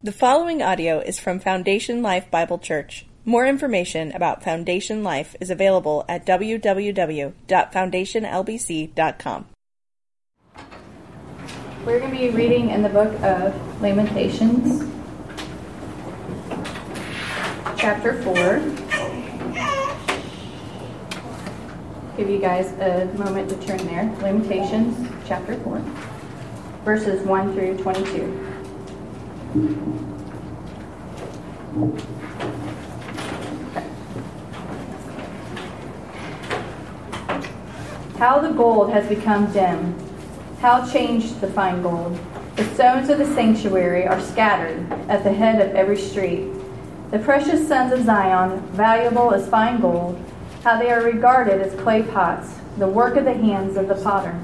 The following audio is from Foundation Life Bible Church. More information about Foundation Life is available at www.foundationlbc.com. We're going to be reading in the book of Lamentations, chapter 4. Give you guys a moment to turn there. Lamentations, chapter 4, verses 1 through 22. How the gold has become dim. How changed the fine gold. The stones of the sanctuary are scattered at the head of every street. The precious sons of Zion, valuable as fine gold, how they are regarded as clay pots, the work of the hands of the potter.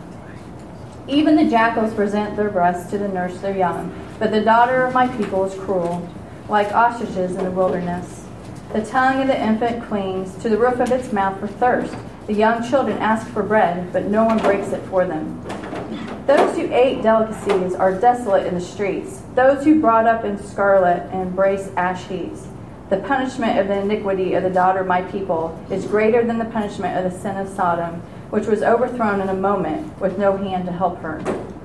Even the jackals present their breasts to nurse their young, but the daughter of my people is cruel, like ostriches in the wilderness. The tongue of the infant clings to the roof of its mouth for thirst. The young children ask for bread, but no one breaks it for them. Those who ate delicacies are desolate in the streets, those who brought up in scarlet and embrace ash heaps. The punishment of the iniquity of the daughter of my people is greater than the punishment of the sin of Sodom, which was overthrown in a moment with no hand to help her.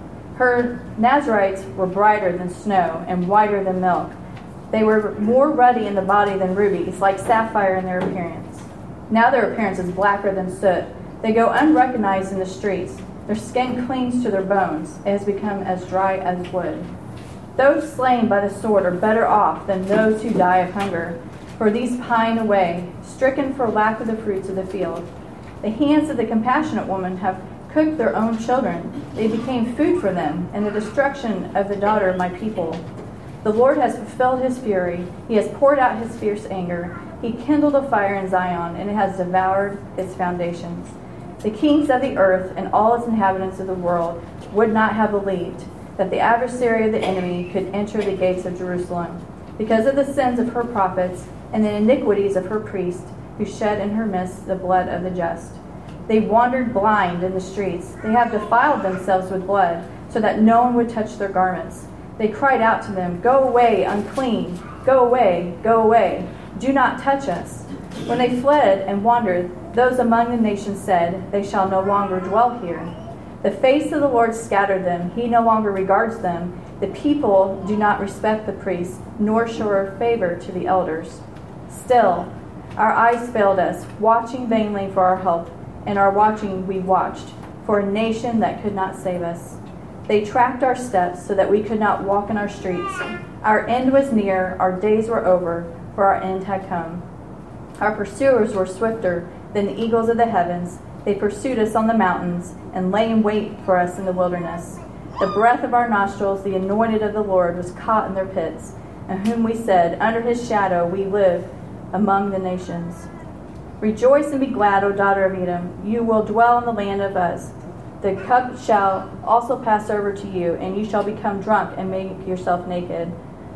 Her Nazarites were brighter than snow and whiter than milk. They were more ruddy in the body than rubies, like sapphire in their appearance. Now their appearance is blacker than soot. They go unrecognized in the streets. Their skin clings to their bones. It has become as dry as wood. Those slain by the sword are better off than those who die of hunger, for these pine away, stricken for lack of the fruits of the field. The hands of the compassionate woman have cooked their own children. They became food for them, and the destruction of the daughter of my people. The Lord has fulfilled his fury. He has poured out his fierce anger. He kindled a fire in Zion, and it has devoured its foundations. The kings of the earth and all its inhabitants of the world would not have believed that the adversary of the enemy could enter the gates of Jerusalem, because of the sins of her prophets and the iniquities of her priests, who shed in her midst the blood of the just. They wandered blind in the streets. They have defiled themselves with blood, so that no one would touch their garments. They cried out to them, "Go away, unclean! Go away, go away! Do not touch us!" When they fled and wandered, those among the nations said, "They shall no longer dwell here." The face of the Lord scattered them. He no longer regards them. The people do not respect the priests, nor show favor to the elders. Still, our eyes failed us, watching vainly for our help. In our watching we watched for a nation that could not save us. They tracked our steps so that we could not walk in our streets. Our end was near, our days were over, for our end had come. Our pursuers were swifter than the eagles of the heavens. They pursued us on the mountains and lay in wait for us in the wilderness. The breath of our nostrils, the anointed of the Lord, was caught in their pits, and whom we said, "Under his shadow we live among the nations." Rejoice and be glad, O daughter of Edom. You will dwell in the land of Uz. The cup shall also pass over to you, and you shall become drunk and make yourself naked.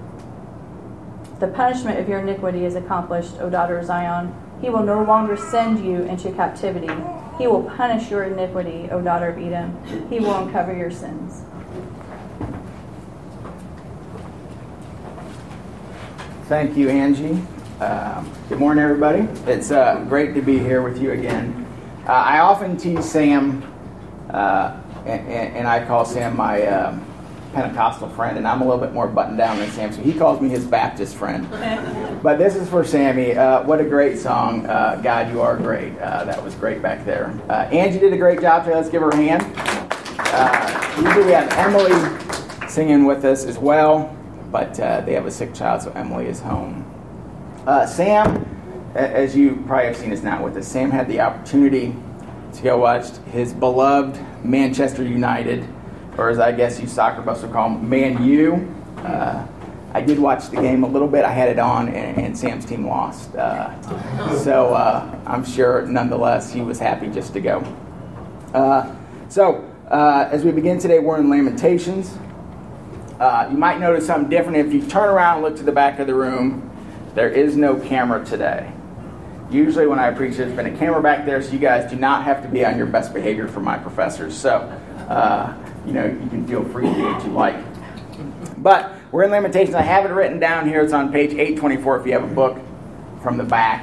The punishment of your iniquity is accomplished, O daughter of Zion. He will no longer send you into captivity. He will punish your iniquity, O daughter of Edom. He will uncover your sins. Thank you, Angie. Good morning, everybody. It's great to be here with you again. I often tease Sam, and I call Sam my Pentecostal friend, and I'm a little bit more buttoned down than Sam, so he calls me his Baptist friend. But this is for Sammy. What a great song, God, You Are Great. That was great back there. Angie did a great job today. Let's give her a hand. Usually we have Emily singing with us as well, but they have a sick child, so Emily is home. Sam, as you probably have seen, is not with us. Sam had the opportunity to go watch his beloved Manchester United, or as I guess you soccer buffs would call them, Man U. I did watch the game a little bit. I had it on, and Sam's team lost. So I'm sure, nonetheless, he was happy just to go. As we begin today, we're in Lamentations. You might notice something different. If you turn around and look to the back of the room, there is no camera today. Usually when I preach, there's been a camera back there, so you guys do not have to be on your best behavior for my professors. So, you can feel free to do what you like. But We're in Lamentations. I have it written down here. It's on page 824 if you have a book from the back.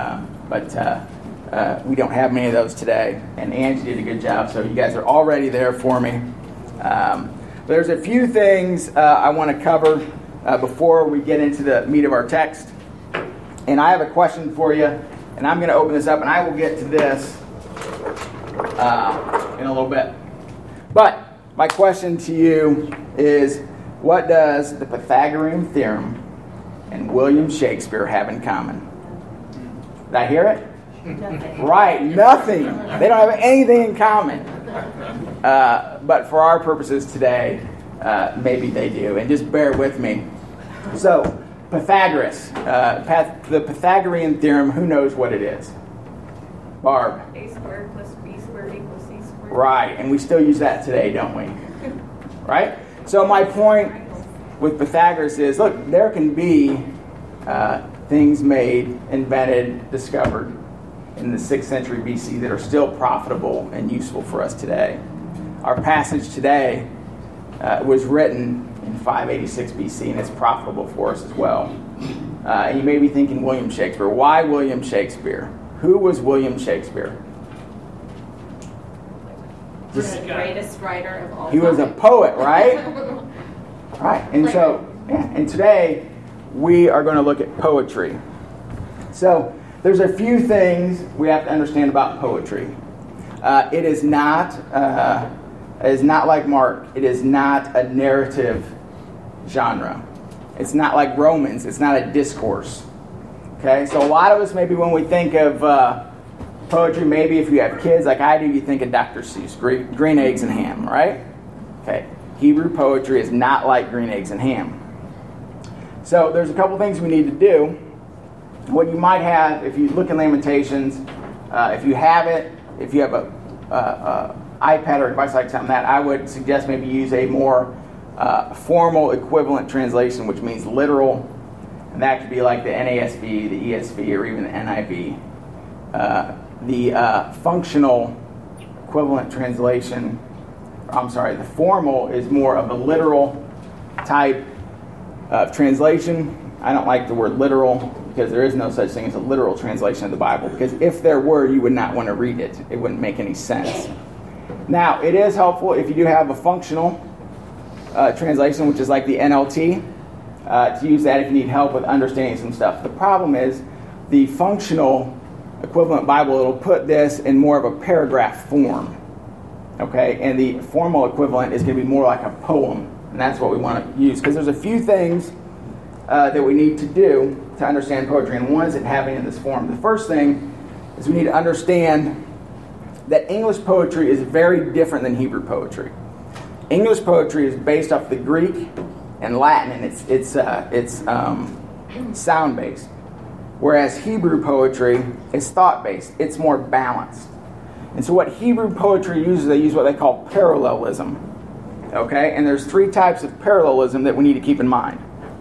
But we don't have many of those today. And Angie did a good job, so you guys are already there for me. There's a few things I want to cover before we get into the meat of our text. And I have a question for you, and I'm going to open this up, and I will get to this in a little bit. But my question to you is, what does the Pythagorean theorem and William Shakespeare have in common? Did I hear it? Nothing. Right, nothing. They don't have anything in common. But for our purposes today, maybe they do. And just bear with me. So, Pythagoras, the Pythagorean theorem, who knows what it is? Barb. A squared plus B squared equals C squared. Right, and we still use that today, don't we? Right? So my point with Pythagoras is, look, there can be things made, invented, discovered in the 6th century BC that are still profitable and useful for us today. Our passage today was written in 586 BC, and it's profitable for us as well. And you may be thinking, William Shakespeare. Why William Shakespeare? Who was William Shakespeare? The greatest writer of all time. He was a poet, right? Right. And so, and today we are going to look at poetry. So, there's a few things we have to understand about poetry. It is not like Mark. It is not a narrative genre. It's not like Romans. It's not a discourse. Okay, so a lot of us, maybe when we think of poetry, maybe if you have kids like I do, you think of Dr. Seuss, Green Eggs and Ham, right? Okay, Hebrew poetry is not like Green Eggs and Ham. So there's a couple things we need to do. What you might have, if you look in Lamentations, if you have it, if you have a iPad or a device like something that, I would suggest maybe use a more formal equivalent translation, which means literal. And that could be like the NASB, the ESV, or even the NIV. The functional equivalent translation, the formal is more of a literal type of translation. I don't like the word literal because there is no such thing as a literal translation of the Bible. Because if there were, you would not want to read it. It wouldn't make any sense. Now, it is helpful if you do have a functional translation, which is like the NLT, to use that if you need help with understanding some stuff. The problem is the functional equivalent Bible, it'll put this in more of a paragraph form. Okay, and the formal equivalent is going to be more like a poem. And that's what we want to use. Because there's a few things that we need to do to understand poetry. And one is it having in this form. The first thing is we need to understand that English poetry is very different than Hebrew poetry. English poetry is based off the Greek and Latin, and it's sound-based. Whereas Hebrew poetry is thought-based. It's more balanced. And so what Hebrew poetry uses, they use what they call parallelism. Okay? And there's 3 types of parallelism that we need to keep in mind.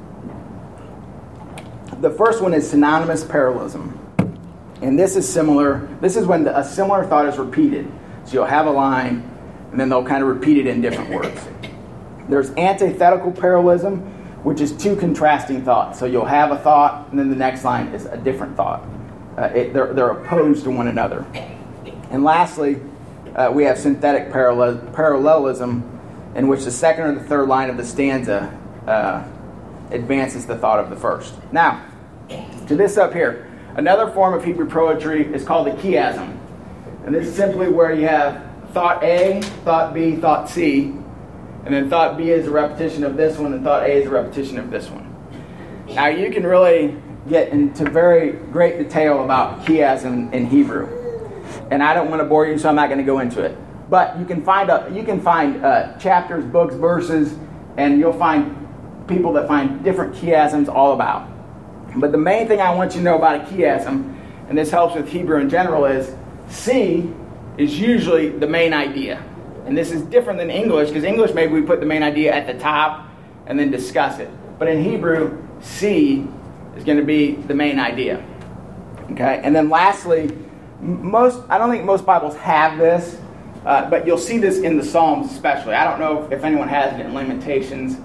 The first one is synonymous parallelism. And this is similar. This is when a similar thought is repeated. So you'll have a line, and then they'll kind of repeat it in different words. There's antithetical parallelism, which is 2 contrasting thoughts. So you'll have a thought, and then the next line is a different thought. They're opposed to one another. And lastly, we have synthetic parallelism, in which the second or the third line of the stanza advances the thought of the first. Now, to this up here, another form of Hebrew poetry is called the chiasm. And this is simply where you have thought A, thought B, thought C, and then thought B is a repetition of this one, and thought A is a repetition of this one. Now, you can really get into very great detail about chiasm in Hebrew. And I don't want to bore you, so I'm not going to go into it. But you can find chapters, books, verses, and you'll find people that find different chiasms all about. But the main thing I want you to know about a chiasm, and this helps with Hebrew in general, is C is usually the main idea. And this is different than English, because English maybe we put the main idea at the top and then discuss it. But in Hebrew, C is going to be the main idea. Okay, and then lastly, I don't think most Bibles have this, but you'll see this in the Psalms especially. I don't know if anyone has it in Lamentations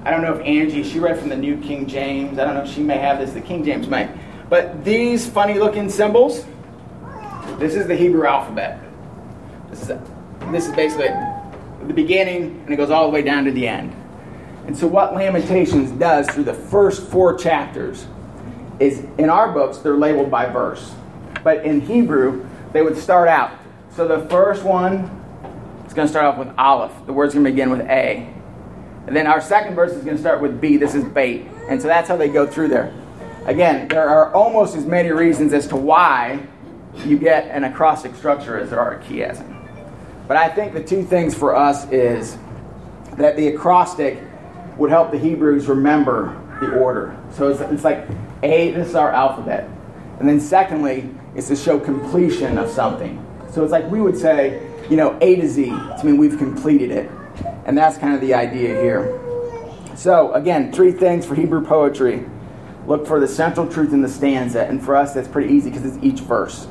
I don't know if Angie, she read from the New King James. I don't know if she may have this. The King James may. But these funny-looking symbols, this is the Hebrew alphabet. This is basically the beginning, and it goes all the way down to the end. And so what Lamentations does through the first 4 chapters is, in our books, they're labeled by verse. But in Hebrew, they would start out. So the first one is going to start off with Aleph. The word's going to begin with A. And then our second verse is going to start with B. This is Beit. And so that's how they go through there. Again, there are almost as many reasons as to why you get an acrostic structure as there are a chiasm. But I think the 2 things for us is that the acrostic would help the Hebrews remember the order. So it's like A, this is our alphabet. And then secondly, it's to show completion of something. So it's like we would say, A to Z, to mean we've completed it. And that's kind of the idea here. So again, 3 things for Hebrew poetry. Look for the central truth in the stanza. And for us, that's pretty easy because it's each verse.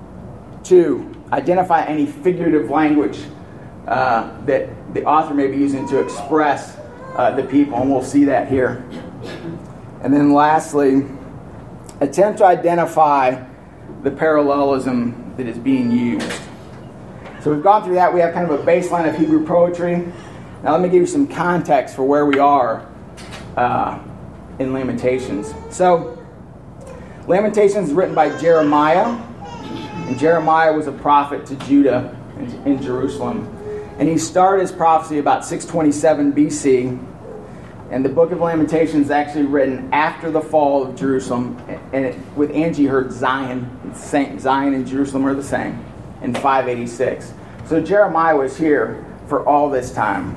2, identify any figurative language that the author may be using to express the people. And we'll see that here. And then lastly, attempt to identify the parallelism that is being used. So we've gone through that. We have kind of a baseline of Hebrew poetry. Now let me give you some context for where we are in Lamentations. So Lamentations is written by Jeremiah. And Jeremiah was a prophet to Judah in Jerusalem. And he started his prophecy about 627 BC. And the book of Lamentations is actually written after the fall of Jerusalem. And with Angie heard Zion. Zion and Jerusalem are the same in 586. So Jeremiah was here for all this time.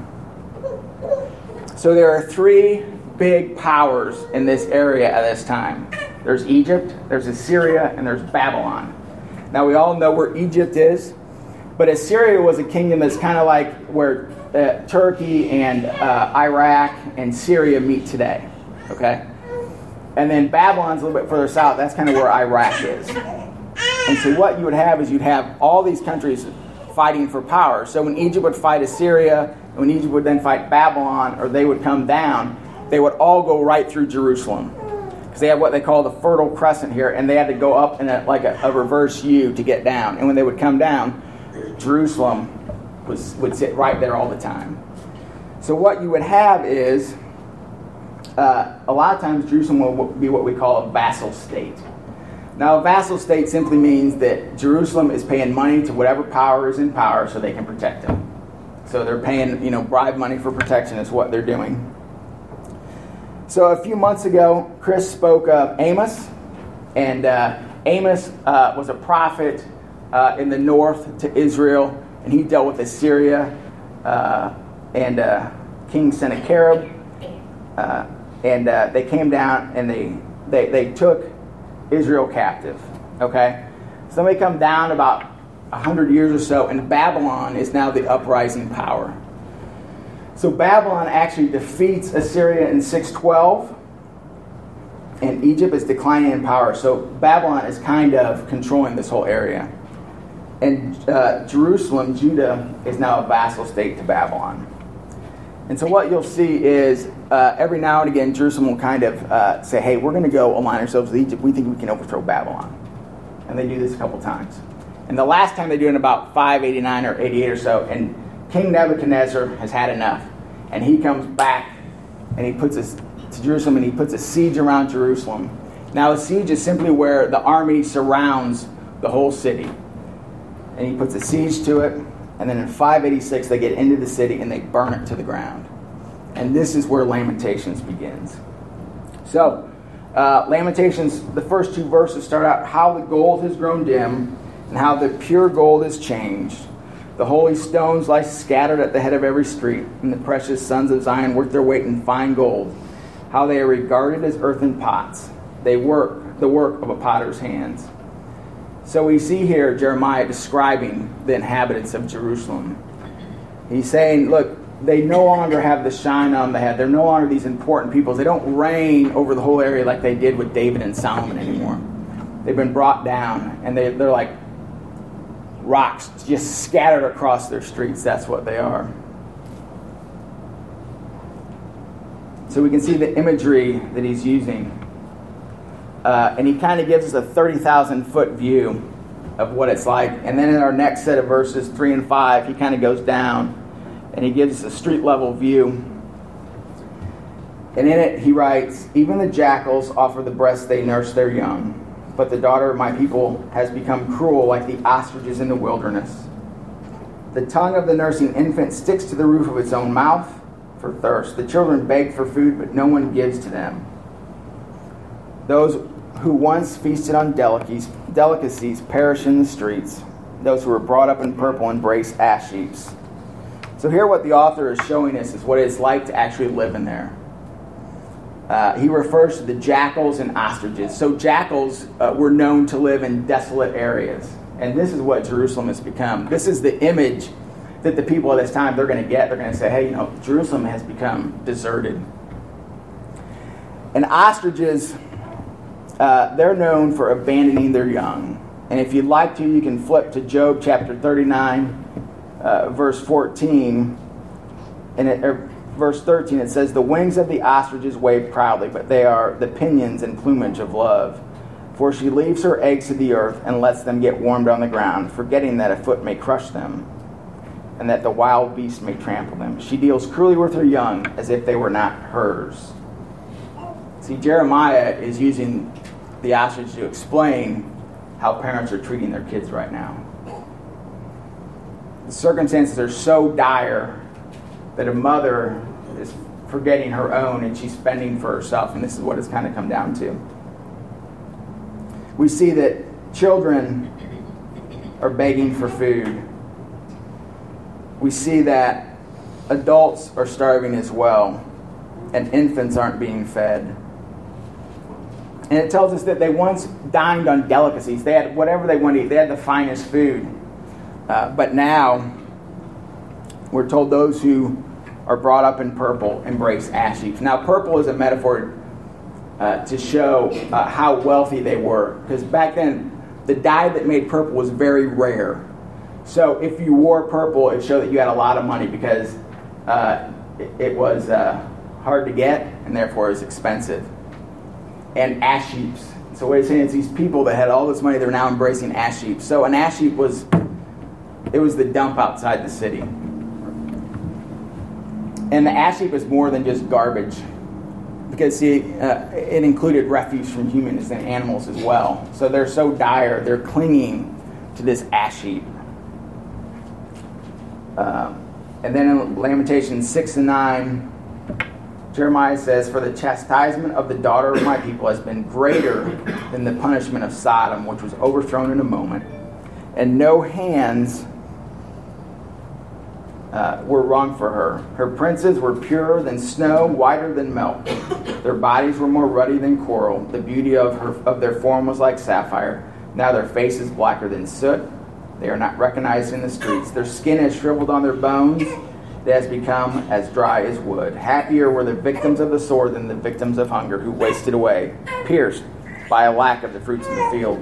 So there are 3 big powers in this area at this time. There's Egypt, there's Assyria, and there's Babylon. Now we all know where Egypt is, but Assyria was a kingdom that's kind of like where Turkey and Iraq and Syria meet today. Okay? And then Babylon's a little bit further south. That's kind of where Iraq is. And so what you would have is you'd have all these countries fighting for power. So when Egypt would fight Assyria, and when Egypt would then fight Babylon, or they would come down, they would all go right through Jerusalem. Because they have what they call the Fertile Crescent here, and they had to go up in a reverse U to get down. And when they would come down, Jerusalem would sit right there all the time. So what you would have is, a lot of times Jerusalem will be what we call a vassal state. Now, a vassal state simply means that Jerusalem is paying money to whatever power is in power so they can protect them. So they're paying, bribe money for protection is what they're doing. So a few months ago, Chris spoke of Amos. And Amos was a prophet in the north to Israel. And he dealt with Assyria and King Sennacherib. And they came down and they took Israel captive. Okay? So they come down about 100 years or so, and Babylon is now the uprising power. So Babylon actually defeats Assyria in 612, and Egypt is declining in power. So Babylon is kind of controlling this whole area. And Jerusalem, Judah, is now a vassal state to Babylon. And so what you'll see is every now and again, Jerusalem will kind of say, hey, we're going to go align ourselves with Egypt. We think we can overthrow Babylon. And they do this a couple times. And the last time they do it in about 589 or 88 or so, and King Nebuchadnezzar has had enough. And he comes back and he puts to Jerusalem and he puts a siege around Jerusalem. Now a siege is simply where the army surrounds the whole city. And he puts a siege to it. And then in 586 they get into the city and they burn it to the ground. And this is where Lamentations begins. So, Lamentations, the first 2 verses start out, how the gold has grown dim and how the pure gold is changed. The holy stones lie scattered at the head of every street, and the precious sons of Zion work their weight in fine gold. How they are regarded as earthen pots. They work the work of a potter's hands. So we see here Jeremiah describing the inhabitants of Jerusalem. He's saying, look, they no longer have the shine on the head. They're no longer these important people. They don't reign over the whole area like they did with David and Solomon anymore. They've been brought down, and they're like rocks just scattered across their streets. That's what they are. So So we can see the imagery that he's using. And he kind of gives us a 30,000-foot view of what it's like. And then in our next set of verses, 3 and 5, he kind of goes down and he gives us a street-level view. And in it, he writes, "Even the jackals offer the breast they nurse their young, but the daughter of my people has become cruel like the ostriches in the wilderness. The tongue of the nursing infant sticks to the roof of its own mouth for thirst. The children beg for food, but no one gives to them. Those who once feasted on delicacies perish in the streets. Those who were brought up in purple embrace ash heaps." So here what the author is showing us is what it's like to actually live in there. He refers to the jackals and ostriches. So jackals were known to live in desolate areas. And this is what Jerusalem has become. This is the image that the people of this time, they're going to get. They're going to say, hey, Jerusalem has become deserted. And ostriches, they're known for abandoning their young. And if you'd like to, you can flip to Job chapter 39, verse 14. Verse 13, it says, "The wings of the ostriches wave proudly, but they are the pinions and plumage of love. For she leaves her eggs to the earth and lets them get warmed on the ground, forgetting that a foot may crush them, and that the wild beast may trample them. She deals cruelly with her young as if they were not hers." See, Jeremiah is using the ostrich to explain how parents are treating their kids right now. The circumstances are so dire that a mother is forgetting her own and she's fending for herself, and this is what it's kind of come down to. We see that children are begging for food. We see that adults are starving as well, and infants aren't being fed. And it tells us that they once dined on delicacies. They had whatever they wanted to eat. They had the finest food. But now, we're told those who are brought up in purple embrace ash heaps. Now, purple is a metaphor to show how wealthy they were. Because back then, the dye that made purple was very rare. So if you wore purple, it showed that you had a lot of money because it was hard to get and therefore it was expensive. And ash heaps. So what he's saying is these people that had all this money, they're now embracing ash heaps. So an ash heap was the dump outside the city. And the ash heap is more than just garbage. Because, see, it included refuse from humans and animals as well. So they're so dire, they're clinging to this ash heap. And then in Lamentations 6 and 9, Jeremiah says, "For the chastisement of the daughter of my people has been greater than the punishment of Sodom, which was overthrown in a moment. And no hands were wrung for her. Her princes were purer than snow, whiter than milk. Their bodies were more ruddy than coral. The beauty of their form was like sapphire. Now their face is blacker than soot. They are not recognized in the streets. Their skin has shriveled on their bones. It has become as dry as wood. Happier were the victims of the sword than the victims of hunger, who wasted away, pierced by a lack of the fruits of the field."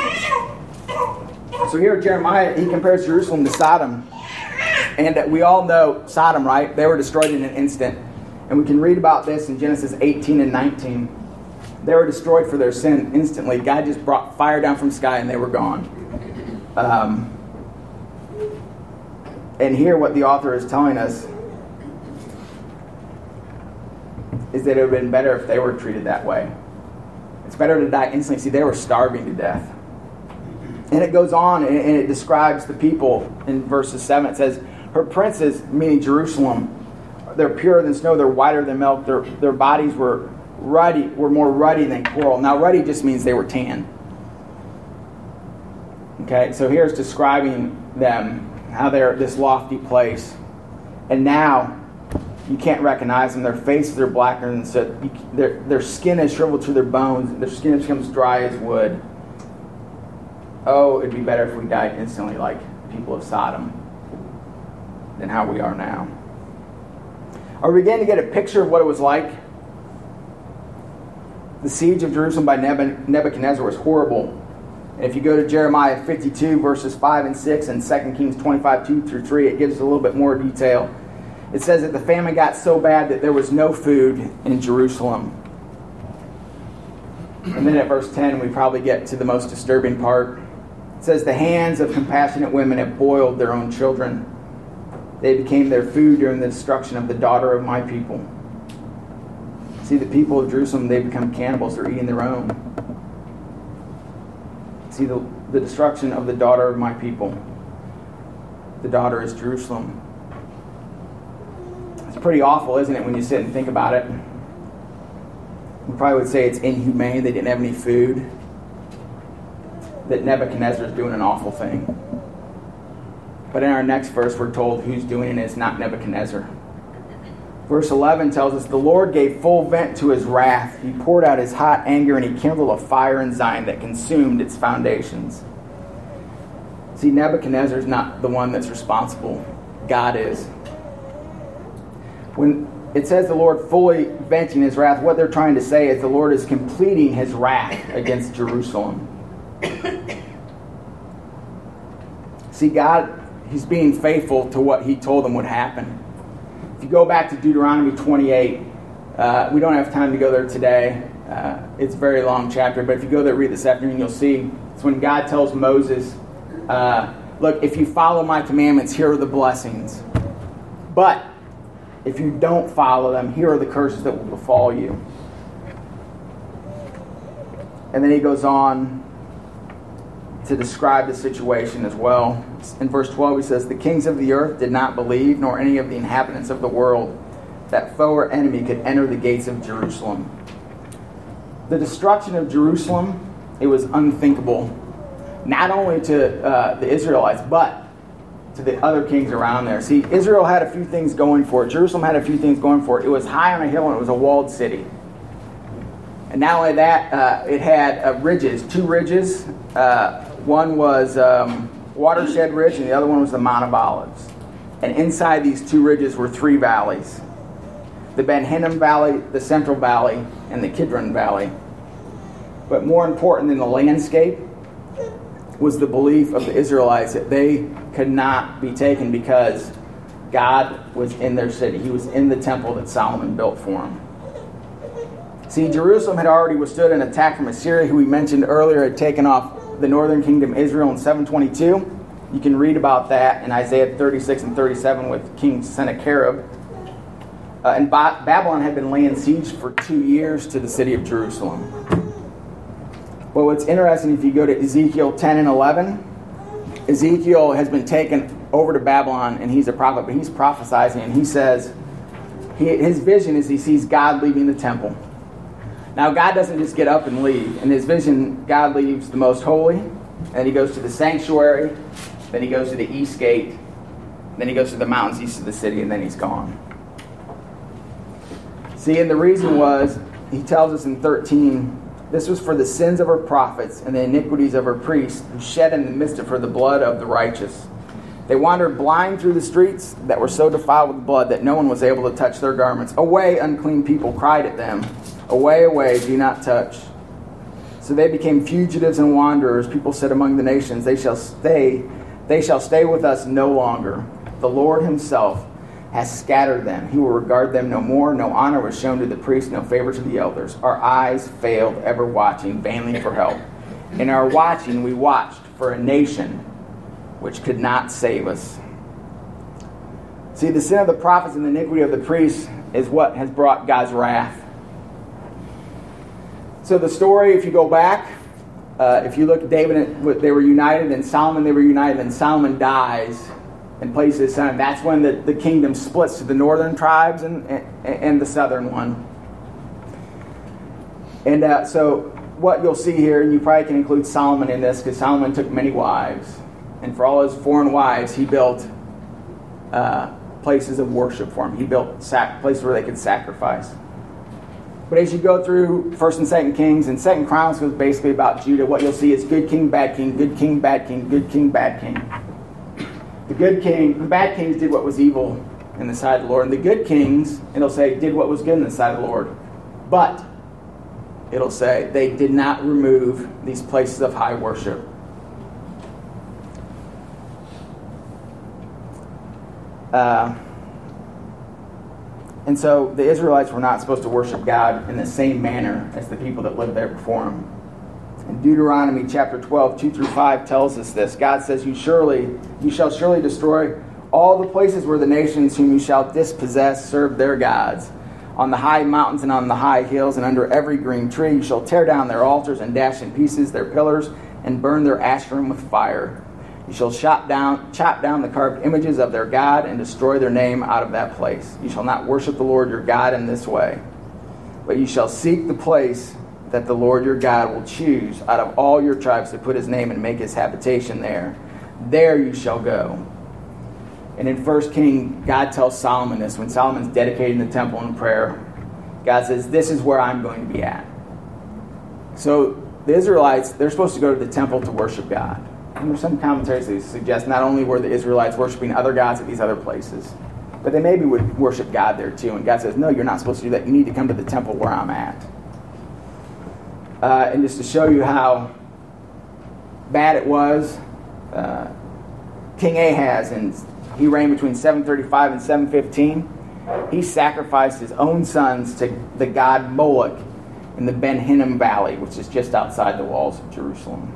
So here Jeremiah, he compares Jerusalem to Sodom. And we all know Sodom, right? They were destroyed in an instant. And we can read about this in Genesis 18 and 19. They were destroyed for their sin instantly. God just brought fire down from the sky and they were gone. And here what the author is telling us is that it would have been better if they were treated that way. It's better to die instantly. See, they were starving to death. And it goes on and it describes the people in verses 7. It says, "Her princes," meaning Jerusalem, "they're purer than snow, they're whiter than milk, their bodies were more ruddy than coral." Now ruddy just means they were tan. Okay, so here's describing them, how they're at this lofty place. And now you can't recognize them. Their faces are blacker than soot. Their skin is shriveled to their bones. Their skin becomes dry as wood. Oh, it'd be better if we died instantly like people of Sodom than how we are now. Are we beginning to get a picture of what it was like? The siege of Jerusalem by Nebuchadnezzar was horrible. And if you go to Jeremiah 52, verses 5 and 6, and 2 Kings 25, 2 through 3, it gives us a little bit more detail. It says that the famine got so bad that there was no food in Jerusalem. And then at verse 10, we probably get to the most disturbing part. It says, the hands of compassionate women have boiled their own children. They became their food during the destruction of the daughter of my people. See, the people of Jerusalem, they become cannibals. They're eating their own. See, the destruction of the daughter of my people. The daughter is Jerusalem. It's pretty awful, isn't it, when you sit and think about it? We probably would say it's inhumane. They didn't have any food. That Nebuchadnezzar is doing an awful thing. But in our next verse, we're told who's doing it, and it's not Nebuchadnezzar. Verse 11 tells us, the Lord gave full vent to his wrath. He poured out his hot anger, and he kindled a fire in Zion that consumed its foundations. See, Nebuchadnezzar is not the one that's responsible. God is. When it says the Lord fully venting his wrath, what they're trying to say is the Lord is completing his wrath against Jerusalem. See, God, he's being faithful to what he told them would happen. If you go back to Deuteronomy 28, we don't have time to go there today. It's a very long chapter, but if you go there, read this afternoon, you'll see it's when God tells Moses, look, if you follow my commandments, here are the blessings. But if you don't follow them, here are the curses that will befall you. And then he goes on to describe the situation as well. In verse 12 he says, the kings of the earth did not believe, nor any of the inhabitants of the world, that foe or enemy could enter the gates of Jerusalem. The destruction of Jerusalem, it was unthinkable, not only to the Israelites, but to the other kings around there. See, Israel had a few things going for it. Jerusalem had a few things going for it. It was high on a hill and it was a walled city. And not only that, it had ridges, 2 ridges. One was Watershed Ridge, and the other one was the Mount of Olives. And inside these 2 ridges were 3 valleys. The Ben Hinnom Valley, the Central Valley, and the Kidron Valley. But more important than the landscape was the belief of the Israelites that they could not be taken because God was in their city. He was in the temple that Solomon built for him. See, Jerusalem had already withstood an attack from Assyria, who we mentioned earlier had taken off the northern kingdom Israel in 722. You can read about that in Isaiah 36 and 37 with King Sennacherib. And Babylon had been laying siege for 2 years to the city of Jerusalem. Well, what's interesting, if you go to Ezekiel 10 and 11, Ezekiel has been taken over to Babylon, and he's a prophet, but he's prophesying, and he says, his vision is he sees God leaving the temple. Now, God doesn't just get up and leave. In his vision, God leaves the most holy, and he goes to the sanctuary, then he goes to the east gate, then he goes to the mountains east of the city, and then he's gone. See, and the reason was, he tells us in 13, this was for the sins of her prophets and the iniquities of her priests, who shed in the midst of her the blood of the righteous. They wandered blind through the streets that were so defiled with blood that no one was able to touch their garments. Away, unclean people cried at them. Away, away, do not touch. So they became fugitives and wanderers. People said among the nations, they shall stay with us no longer. The Lord himself has scattered them. He will regard them no more. No honor was shown to the priests, no favor to the elders. Our eyes failed, ever watching, vainly for help. In our watching, we watched for a nation which could not save us. See, the sin of the prophets and the iniquity of the priests is what has brought God's wrath. So the story, if you go back, if you look at David, they were united, and Solomon, they were united, and Solomon dies and places his son. That's when the kingdom splits to the northern tribes and the southern one. And so what you'll see here, and you probably can include Solomon in this, because Solomon took many wives. And for all his foreign wives, he built places of worship for them. He built places where they could sacrifice. But as you go through 1st and 2nd Kings, and 2nd Chronicles was basically about Judah, what you'll see is good king, bad king, good king, bad king, good king, bad king. The bad kings did what was evil in the sight of the Lord. And the good kings, it'll say, did what was good in the sight of the Lord. But, it'll say, they did not remove these places of high worship. And so the Israelites were not supposed to worship God in the same manner as the people that lived there before them. In Deuteronomy chapter 12, 2 through 5 tells us this. God says, You shall surely destroy all the places where the nations whom you shall dispossess serve their gods. On the high mountains and on the high hills and under every green tree you shall tear down their altars and dash in pieces their pillars and burn their Asherim with fire. You shall chop down the carved images of their God and destroy their name out of that place. You shall not worship the Lord your God in this way, but you shall seek the place that the Lord your God will choose out of all your tribes to put his name and make his habitation there. There you shall go. And in 1 King, God tells Solomon this. When Solomon's dedicating the temple in prayer, God says, this is where I'm going to be at. So the Israelites, they're supposed to go to the temple to worship God. And there's some commentaries that suggest not only were the Israelites worshiping other gods at these other places, but they maybe would worship God there too. And God says, no, you're not supposed to do that. You need to come to the temple where I'm at. And just to show you how bad it was, King Ahaz, and he reigned between 735 and 715. He sacrificed his own sons to the god Moloch in the Ben Hinnom Valley, which is just outside the walls of Jerusalem.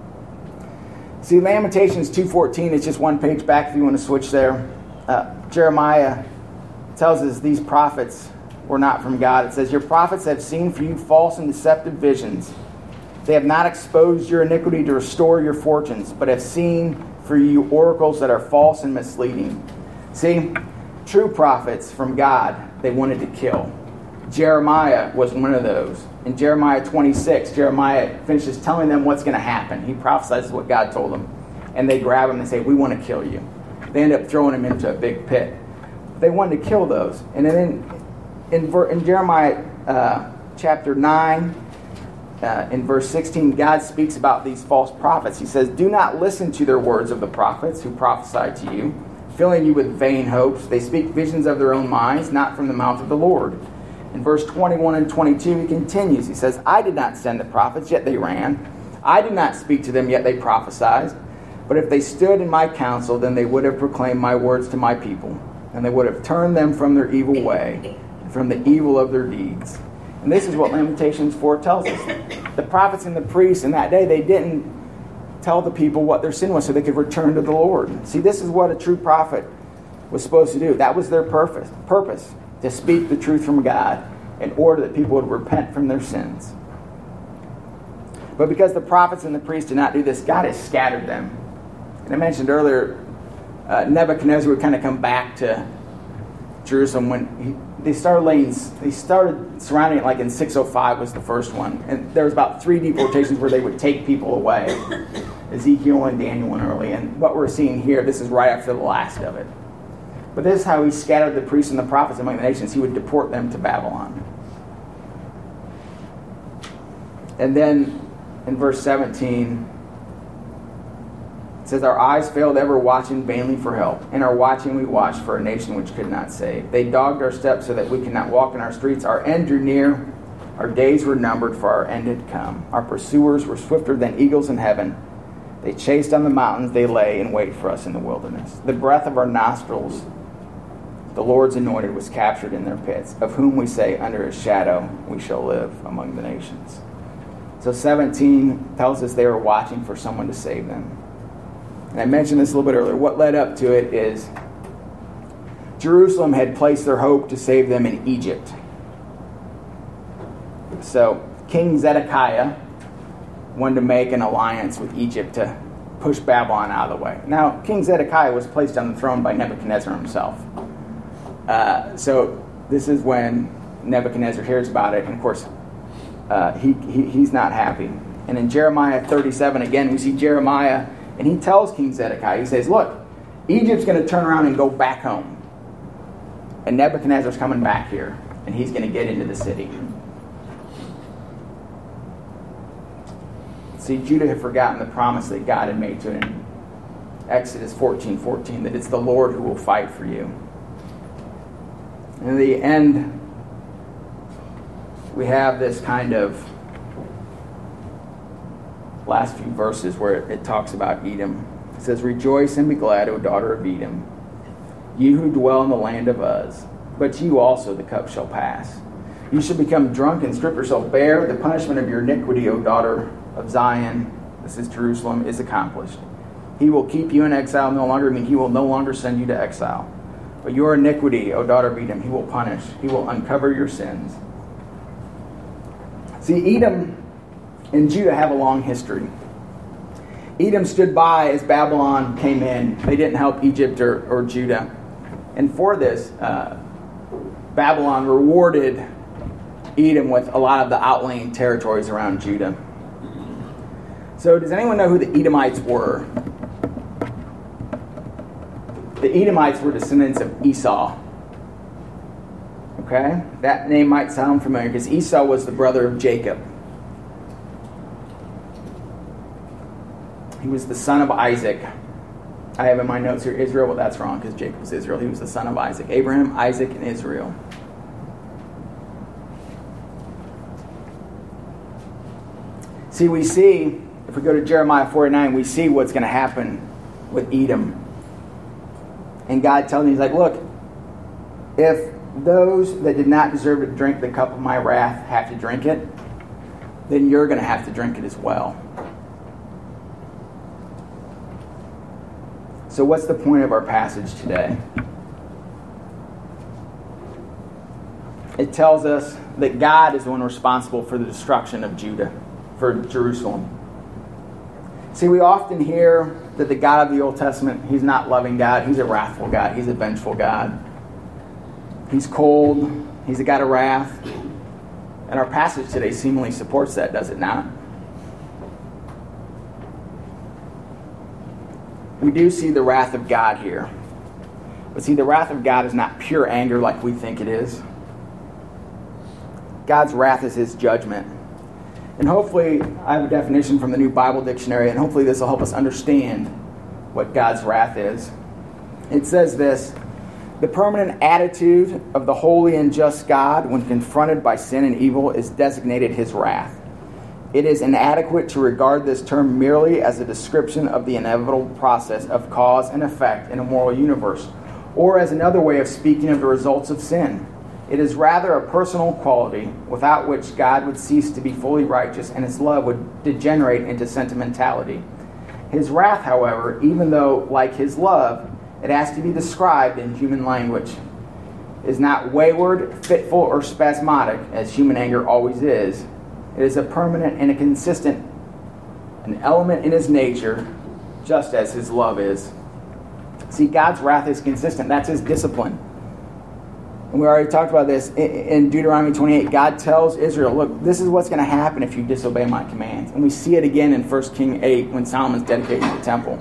See, Lamentations 2:14 is just one page back if you want to switch there. Jeremiah tells us these prophets were not from God. It says, Your prophets have seen for you false and deceptive visions. They have not exposed your iniquity to restore your fortunes, but have seen for you oracles that are false and misleading. See, true prophets from God, they wanted to kill. Jeremiah was one of those. In Jeremiah 26, Jeremiah finishes telling them what's going to happen. He prophesies what God told them. And they grab him and say, we want to kill you. They end up throwing him into a big pit. They wanted to kill those. And then in Jeremiah chapter 9, in verse 16, God speaks about these false prophets. He says, Do not listen to their words of the prophets who prophesy to you, filling you with vain hopes. They speak visions of their own minds, not from the mouth of the Lord. In verse 21 and 22, he continues. He says, I did not send the prophets, yet they ran. I did not speak to them, yet they prophesied. But if they stood in my counsel, then they would have proclaimed my words to my people, and they would have turned them from their evil way, and from the evil of their deeds. And this is what Lamentations 4 tells us. The prophets and the priests in that day, they didn't tell the people what their sin was so they could return to the Lord. See, this is what a true prophet was supposed to do. That was their purpose, to speak the truth from God in order that people would repent from their sins. But because the prophets and the priests did not do this, God has scattered them. And I mentioned earlier, Nebuchadnezzar would kind of come back to Jerusalem when they started surrounding it, like in 605 was the first one. And there was about 3 deportations where they would take people away. Ezekiel and Daniel and early. And what we're seeing here, this is right after the last of it. But this is how he scattered the priests and the prophets among the nations. He would deport them to Babylon. And then in verse 17, it says, Our eyes failed ever watching vainly for help. In our watching we watched for a nation which could not save. They dogged our steps so that we could not walk in our streets. Our end drew near. Our days were numbered, for our end had come. Our pursuers were swifter than eagles in heaven. They chased on the mountains. They lay in wait for us in the wilderness. The breath of our nostrils, the Lord's anointed, was captured in their pits, of whom we say, under his shadow we shall live among the nations. So 17 tells us they were watching for someone to save them. And I mentioned this a little bit earlier. What led up to it is Jerusalem had placed their hope to save them in Egypt. So King Zedekiah wanted to make an alliance with Egypt to push Babylon out of the way. Now, King Zedekiah was placed on the throne by Nebuchadnezzar himself. So this is when Nebuchadnezzar hears about it, and of course, he's not happy. And in Jeremiah 37, again, we see Jeremiah, and he tells King Zedekiah, he says, look, Egypt's going to turn around and go back home. And Nebuchadnezzar's coming back here, and he's going to get into the city. See, Judah had forgotten the promise that God had made to him in Exodus 14:14, that it's the Lord who will fight for you. And in the end, we have this kind of last few verses where it talks about Edom. It says, Rejoice and be glad, O daughter of Edom, you who dwell in the land of Uz. but to you also the cup shall pass. You shall become drunk and strip yourself bare. The punishment of your iniquity, O daughter of Zion, this is Jerusalem, is accomplished. He will keep you in exile no longer. He will no longer send you to exile. But your iniquity, O daughter of Edom, he will punish. He will uncover your sins. See, Edom and Judah have a long history. Edom stood by as Babylon came in. They didn't help Egypt or Judah. And for this, Babylon rewarded Edom with a lot of the outlying territories around Judah. So does anyone know who the Edomites were? The Edomites were descendants of Esau. Okay? That name might sound familiar because Esau was the brother of Jacob. He was the son of Isaac. I have in my notes here Israel, but that's wrong because Jacob was Israel. He was the son of Isaac. Abraham, Isaac, and Israel. See, we see, if we go to Jeremiah 49, we see what's going to happen with Edom. And God tells me, he's like, look, if those that did not deserve to drink the cup of my wrath have to drink it, then you're going to have to drink it as well. So what's the point of our passage today? It tells us that God is the one responsible for the destruction of Judah, for Jerusalem. See, we often hear that the God of the Old Testament, he's not loving God. He's a wrathful God. He's a vengeful God. He's cold. He's a God of wrath. And our passage today seemingly supports that, does it not? We do see the wrath of God here. But see, the wrath of God is not pure anger like we think it is. God's wrath is his judgment. And hopefully, I have a definition from the New Bible Dictionary, and hopefully this will help us understand what God's wrath is. It says this: the permanent attitude of the holy and just God when confronted by sin and evil is designated his wrath. It is inadequate to regard this term merely as a description of the inevitable process of cause and effect in a moral universe, or as another way of speaking of the results of sin. It is rather a personal quality without which God would cease to be fully righteous and his love would degenerate into sentimentality. His wrath, however, even though, like his love, it has to be described in human language, is not wayward, fitful, or spasmodic, as human anger always is. It is a permanent and a consistent, an element in his nature, just as his love is. See, God's wrath is consistent. That's his discipline. And we already talked about this in Deuteronomy 28. God tells Israel, look, this is what's going to happen if you disobey my commands. And we see it again in 1 Kings 8 when Solomon's dedicating the temple.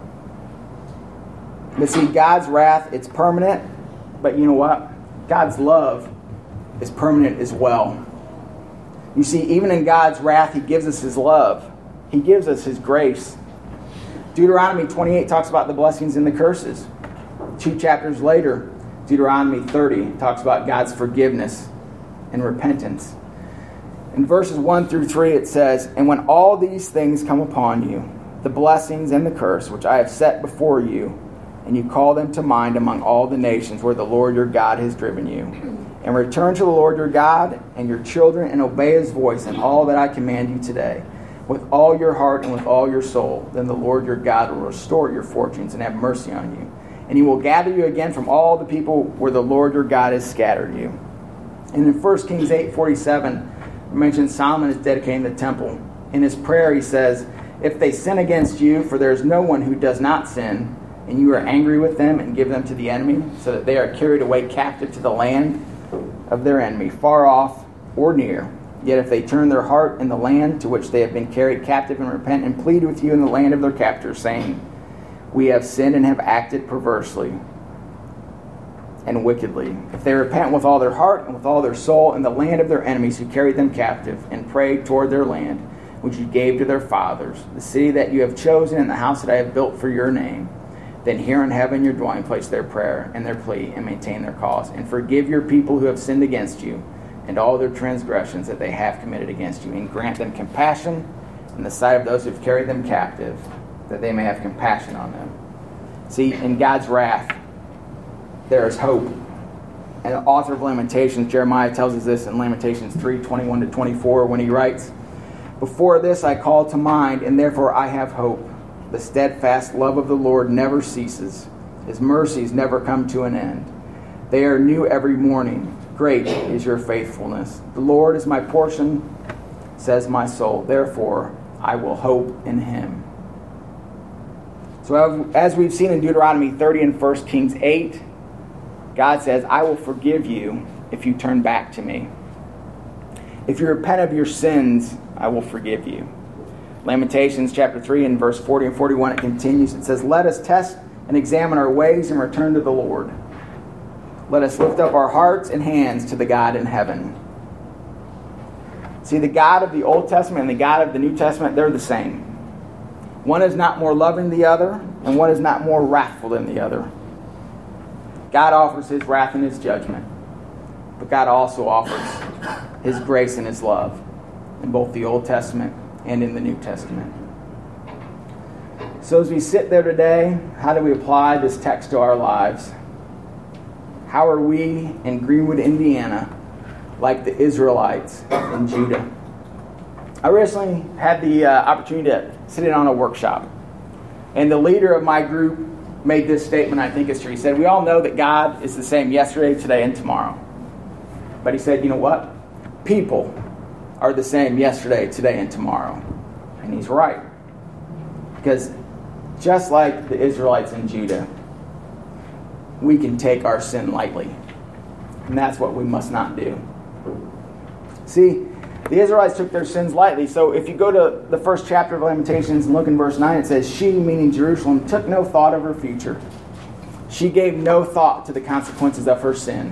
But see, God's wrath, it's permanent. But you know what? God's love is permanent as well. You see, even in God's wrath, he gives us his love. He gives us his grace. Deuteronomy 28 talks about the blessings and the curses. 2 chapters later, Deuteronomy 30 talks about God's forgiveness and repentance. In verses 1 through 3 it says, and when all these things come upon you, the blessings and the curse which I have set before you, and you call them to mind among all the nations where the Lord your God has driven you, and return to the Lord your God and your children and obey his voice in all that I command you today, with all your heart and with all your soul, then the Lord your God will restore your fortunes and have mercy on you. And he will gather you again from all the people where the Lord your God has scattered you. And in 1 Kings 8:47, we mentioned Solomon is dedicating the temple. In his prayer he says, if they sin against you, for there is no one who does not sin, and you are angry with them and give them to the enemy, so that they are carried away captive to the land of their enemy, far off or near. Yet if they turn their heart in the land to which they have been carried captive and repent and plead with you in the land of their captors, saying, we have sinned and have acted perversely and wickedly. If they repent with all their heart and with all their soul in the land of their enemies who carried them captive, and pray toward their land, which you gave to their fathers, the city that you have chosen and the house that I have built for your name, then hear in heaven your dwelling place their prayer and their plea, and maintain their cause, and forgive your people who have sinned against you, and all their transgressions that they have committed against you, and grant them compassion in the sight of those who have carried them captive, that they may have compassion on them. See, in God's wrath, there is hope. and the author of Lamentations, Jeremiah, tells us this in Lamentations 3:21-24 when he writes, "Before this I call to mind, and therefore I have hope. The steadfast love of the Lord never ceases. His mercies never come to an end. They are new every morning. Great is your faithfulness. The Lord is my portion, says my soul. Therefore I will hope in him." So as we've seen in Deuteronomy 30 and 1 Kings 8, God says, "I will forgive you if you turn back to me. If you repent of your sins, I will forgive you." Lamentations chapter 3 and verse 40 and 41, it continues. It says, "Let us test and examine our ways and return to the Lord. Let us lift up our hearts and hands to the God in heaven." See, the God of the Old Testament and the God of the New Testament, they're the same. One is not more loving than the other, and one is not more wrathful than the other. God offers his wrath and his judgment, but God also offers his grace and his love in both the Old Testament and in the New Testament. So as we sit there today, how do we apply this text to our lives? How are we in Greenwood, Indiana, like the Israelites in Judah? I recently had the opportunity to sit in on a workshop, and the leader of my group made this statement. I think it's true. He said, "We all know that God is the same yesterday, today, and tomorrow." But he said, "You know what? People are the same yesterday, today, and tomorrow." And he's right. Because just like the Israelites in Judah, we can take our sin lightly. And that's what we must not do. See, the Israelites took their sins lightly. So if you go to the first chapter of Lamentations and look in verse 9, it says, "She," meaning Jerusalem, "took no thought of her future. She gave no thought to the consequences of her sin."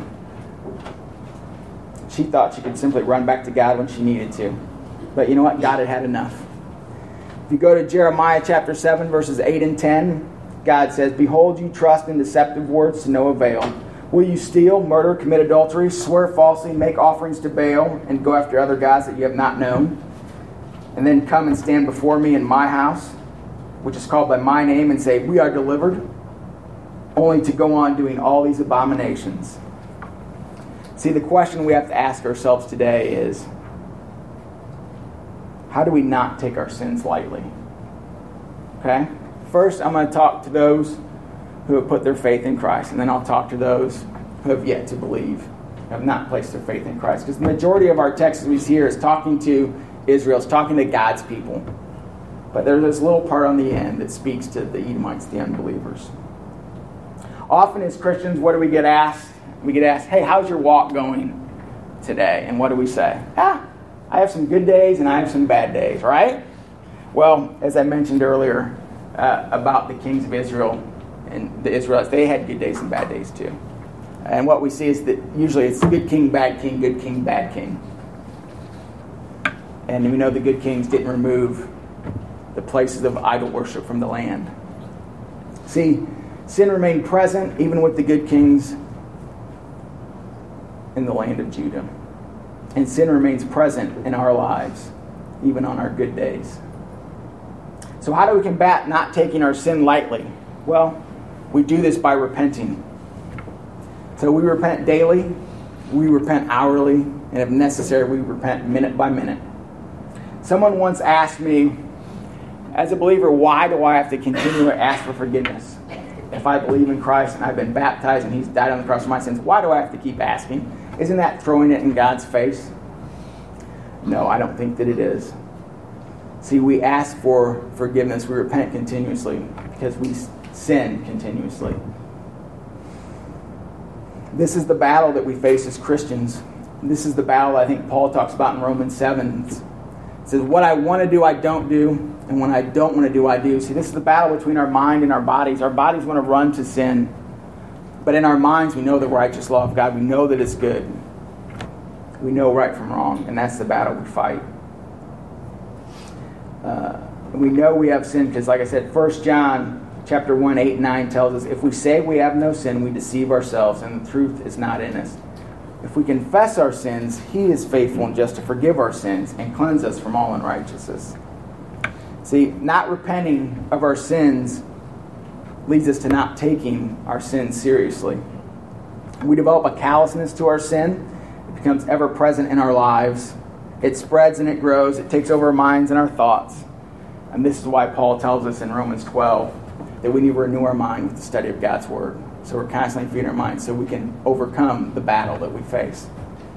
She thought she could simply run back to God when she needed to. But you know what? God had enough. If you go to Jeremiah chapter 7, verses 8 and 10, God says, "Behold, you trust in deceptive words to no avail. Will you steal, murder, commit adultery, swear falsely, make offerings to Baal, and go after other gods that you have not known? And then come and stand before me in my house, which is called by my name, and say, 'We are delivered,' only to go on doing all these abominations." See, the question we have to ask ourselves today is, how do we not take our sins lightly? Okay? First, I'm going to talk to those who have put their faith in Christ, and then I'll talk to those who have yet to believe, have not placed their faith in Christ. Because the majority of our text we see here is talking to Israel, it's talking to God's people. But there's this little part on the end that speaks to the Edomites, the unbelievers. Often as Christians, what do we get asked? We get asked, "Hey, how's your walk going today?" And what do we say? "I have some good days and I have some bad days," right? Well, as I mentioned earlier about the kings of Israel and the Israelites, they had good days and bad days too. And what we see is that usually it's good king, bad king, good king, bad king. And we know the good kings didn't remove the places of idol worship from the land. See, sin remained present even with the good kings in the land of Judah. And sin remains present in our lives, even on our good days. So how do we combat not taking our sin lightly? Well, we do this by repenting. So we repent daily, we repent hourly, and if necessary, we repent minute by minute. Someone once asked me, as a believer, why do I have to continue to ask for forgiveness? If I believe in Christ and I've been baptized and He's died on the cross for my sins, why do I have to keep asking? Isn't that throwing it in God's face? No, I don't think that it is. See, we ask for forgiveness, we repent continuously because we sin continuously. This is the battle that we face as Christians. This is the battle I think Paul talks about in Romans 7. It says, what I want to do, I don't do, and when I don't want to do, I do. See, this is the battle between our mind and our bodies. Our bodies want to run to sin, but in our minds we know the righteous law of God. We know that it's good. We know right from wrong, and that's the battle we fight. We know we have sin because, like I said, 1 John chapter 1, 8 and 9 tells us, if we say we have no sin, we deceive ourselves, and the truth is not in us. If we confess our sins, He is faithful and just to forgive our sins and cleanse us from all unrighteousness. See, not repenting of our sins leads us to not taking our sins seriously. We develop a callousness to our sin. It becomes ever present in our lives. It spreads and it grows. It takes over our minds and our thoughts. And this is why Paul tells us in Romans 12 that we need to renew our mind with the study of God's Word. So we're constantly feeding our minds so we can overcome the battle that we face.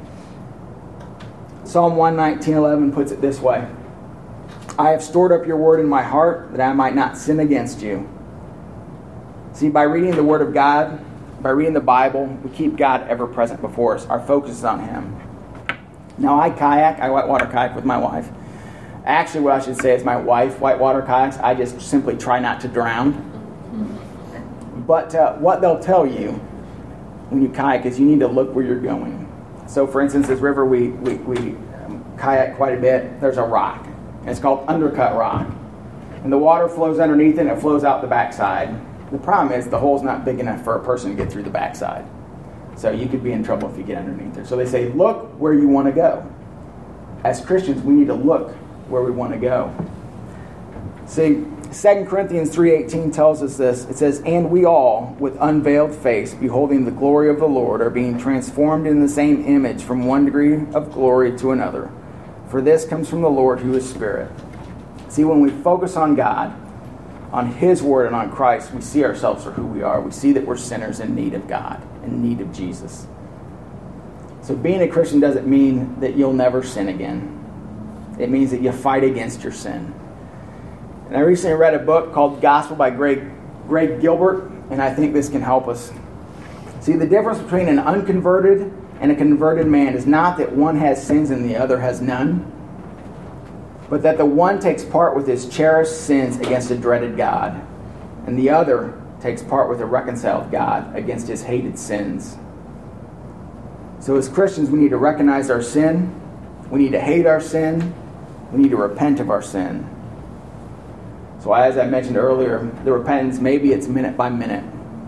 Psalm 119:11 puts it this way: I have stored up your word in my heart that I might not sin against you. See, by reading the Word of God, by reading the Bible, we keep God ever present before us. Our focus is on Him. Now, I whitewater kayak with my wife. Actually, what I should say is my wife whitewater kayaks. I just simply try not to drown. But what they'll tell you when you kayak is you need to look where you're going. So, for instance, this river we kayak quite a bit. There's a rock. And it's called undercut rock. And the water flows underneath it and it flows out the backside. The problem is the hole's not big enough for a person to get through the backside. So you could be in trouble if you get underneath there. So they say, look where you want to go. As Christians, we need to look where we want to go. See, 2 Corinthians 3:18 tells us this. It says, and we all, with unveiled face, beholding the glory of the Lord, are being transformed in the same image from one degree of glory to another. For this comes from the Lord who is Spirit. See, when we focus on God, on His Word and on Christ, we see ourselves for who we are. We see that we're sinners in need of God, in need of Jesus. So being a Christian doesn't mean that you'll never sin again. It means that you fight against your sin. And I recently read a book called Gospel by Greg Gilbert, and I think this can help us. See, the difference between an unconverted and a converted man is not that one has sins and the other has none, but that the one takes part with his cherished sins against a dreaded God, and the other takes part with a reconciled God against his hated sins. So as Christians, we need to recognize our sin, we need to hate our sin, we need to repent of our sin. So as I mentioned earlier, the repentance, maybe it's minute by minute.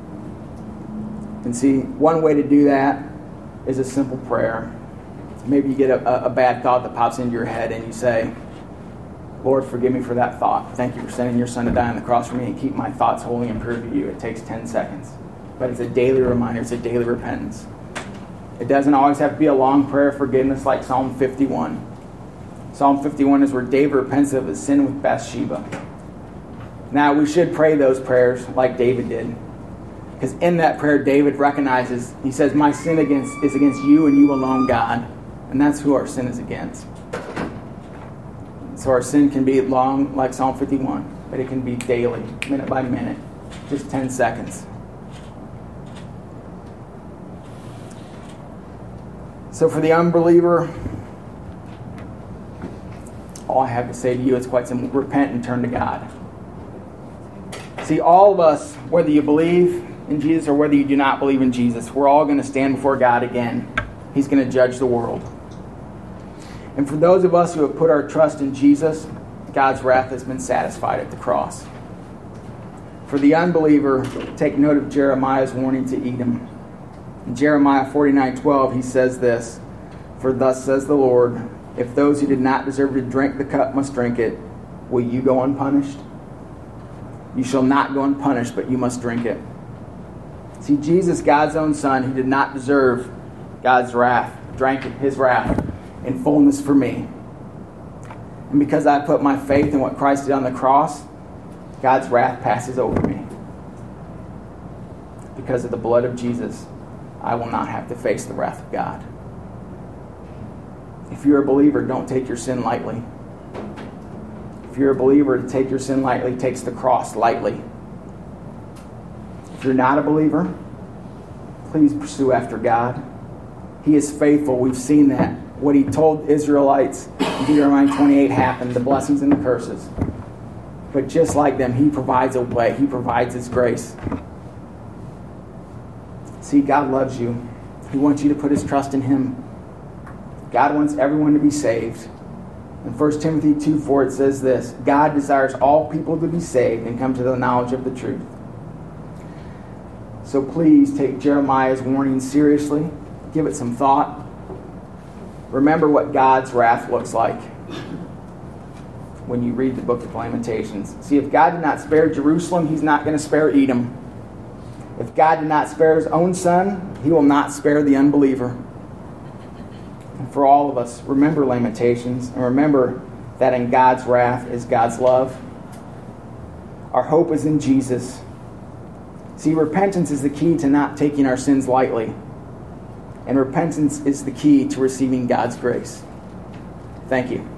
And see, one way to do that is a simple prayer. Maybe you get a bad thought that pops into your head and you say, Lord, forgive me for that thought. Thank you for sending your Son to die on the cross for me and keep my thoughts holy and pure to you. It takes 10 seconds. But it's a daily reminder. It's a daily repentance. It doesn't always have to be a long prayer of forgiveness like Psalm 51. Psalm 51 is where David repents of his sin with Bathsheba. Now, we should pray those prayers like David did. Because in that prayer, David recognizes, he says, my sin is against you and you alone, God. And that's who our sin is against. So our sin can be long, like Psalm 51, but it can be daily, minute by minute, just 10 seconds. So for the unbeliever, all I have to say to you is quite simple: repent and turn to God. See, all of us, whether you believe in Jesus or whether you do not believe in Jesus, we're all going to stand before God again. He's going to judge the world. And for those of us who have put our trust in Jesus, God's wrath has been satisfied at the cross. For the unbeliever, take note of Jeremiah's warning to Edom. In Jeremiah 49:12, he says this, for thus says the Lord, if those who did not deserve to drink the cup must drink it, will you go unpunished? You shall not go unpunished, but you must drink it. See, Jesus, God's own Son, who did not deserve God's wrath, drank His wrath in fullness for me. And because I put my faith in what Christ did on the cross, God's wrath passes over me. Because of the blood of Jesus, I will not have to face the wrath of God. If you're a believer, don't take your sin lightly. If you're a believer, to take your sin lightly takes the cross lightly. If you're not a believer, please pursue after God. He is faithful. We've seen that. What He told Israelites in Deuteronomy 28 happened, the blessings and the curses. But just like them, He provides a way. He provides His grace. See, God loves you. He wants you to put His trust in Him. God wants everyone to be saved. In 1 Timothy 2:4 it says this, God desires all people to be saved and come to the knowledge of the truth. So please take Jeremiah's warning seriously. Give it some thought. Remember what God's wrath looks like when you read the book of Lamentations. See, if God did not spare Jerusalem, He's not going to spare Edom. If God did not spare his own son, he will not spare the unbeliever. And for all of us, remember Lamentations, and remember that in God's wrath is God's love. Our hope is in Jesus. See, repentance is the key to not taking our sins lightly. And repentance is the key to receiving God's grace. Thank you.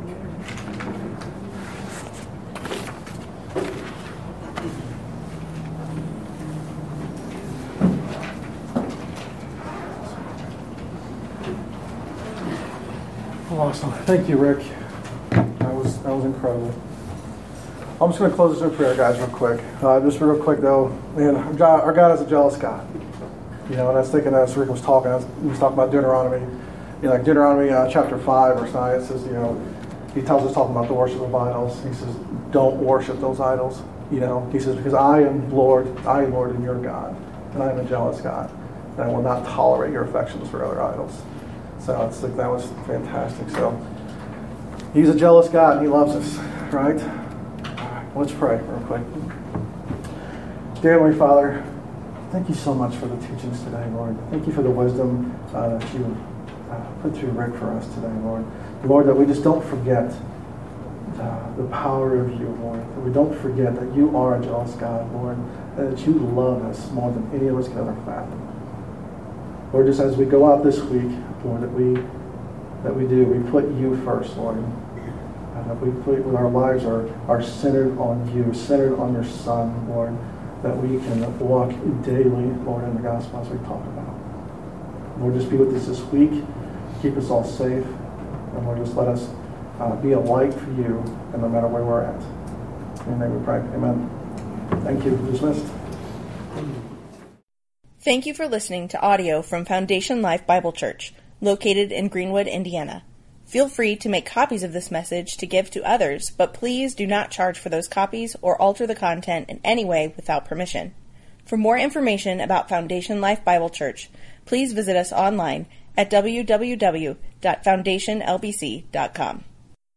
Awesome. Thank you, Rick. That was incredible. I'm just going to close this in prayer, guys, real quick. Just real quick, though, man, our God is a jealous God. And I was thinking as Rick was talking, he was talking about Deuteronomy. Like Deuteronomy chapter 5 or 9, it says, he tells us talking about the worship of idols. He says, don't worship those idols. He says, because I am Lord and your God, and I am a jealous God, and I will not tolerate your affections for other idols. So it's like that was fantastic. So he's a jealous God and he loves us, right? Let's pray real quick. Dear Heavenly Father, thank you so much for the teachings today, Lord. Thank you for the wisdom that you put through Rick for us today, Lord. Lord, that we just don't forget the power of you, Lord. That we don't forget that you are a jealous God, Lord. And that you love us more than any of us could ever fathom. Lord, just as we go out this week, Lord, that we put you first, Lord. And that we put our lives are centered on you, centered on your Son, Lord. That we can walk daily, Lord, in the gospel as we talk about. Lord, just be with us this week. Keep us all safe. And Lord, just let us be a light for you, and no matter where we're at. In your name we pray. Amen. Thank you. Dismissed. Thank you for listening to audio from Foundation Life Bible Church, located in Greenwood, Indiana. Feel free to make copies of this message to give to others, but please do not charge for those copies or alter the content in any way without permission. For more information about Foundation Life Bible Church, please visit us online at www.foundationlbc.com.